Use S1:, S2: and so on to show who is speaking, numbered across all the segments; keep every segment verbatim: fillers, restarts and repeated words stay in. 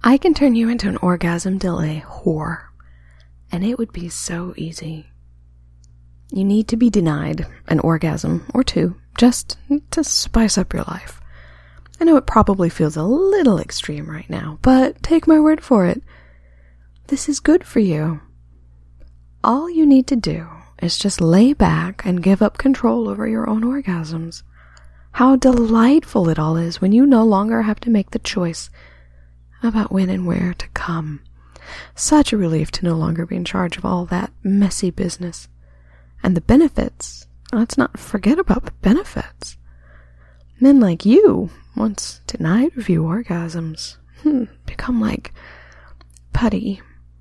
S1: I can turn you into an orgasm delay whore, and it would be so easy. You need to be denied an orgasm or two just to spice up your life. I know it probably feels a little extreme right now, but take my word for it. This is good for you. All you need to do is just lay back and give up control over your own orgasms. How delightful it all is when you no longer have to make the choice about when and where to come. Such a relief to no longer be in charge of all that messy business. And the benefits, let's not forget about the benefits. Men like you, once denied a few orgasms, hmm, become like putty.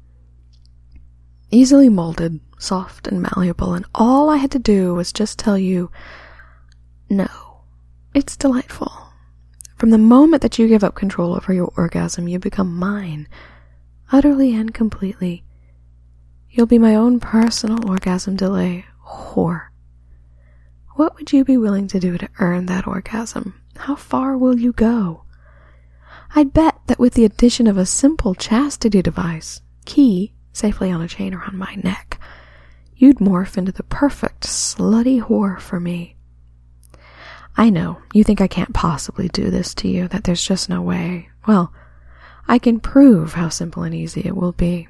S1: Easily molded, soft and malleable, and all I had to do was just tell you, no, it's delightful. From the moment that you give up control over your orgasm, you become mine, utterly and completely. You'll be my own personal orgasm delay whore. What would you be willing to do to earn that orgasm? How far will you go? I'd bet that with the addition of a simple chastity device, key safely on a chain around my neck, you'd morph into the perfect slutty whore for me. I know, you think I can't possibly do this to you, that there's just no way. Well, I can prove how simple and easy it will be.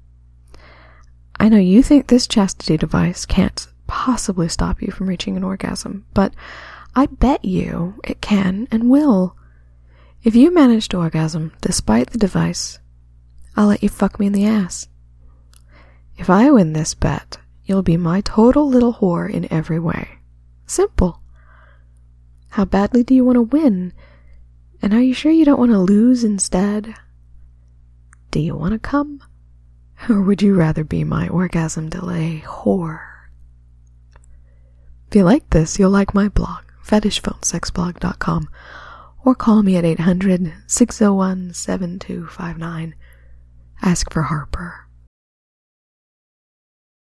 S1: I know you think this chastity device can't possibly stop you from reaching an orgasm, but I bet you it can and will. If you manage to orgasm despite the device, I'll let you fuck me in the ass. If I win this bet, you'll be my total little whore in every way. Simple. How badly do you want to win? And are you sure you don't want to lose instead? Do you want to come? Or would you rather be my orgasm delay whore? If you like this, you'll like my blog, fetish phone sex blog dot com, or call me at eight hundred, six oh one, seven two five nine. Ask for Harper.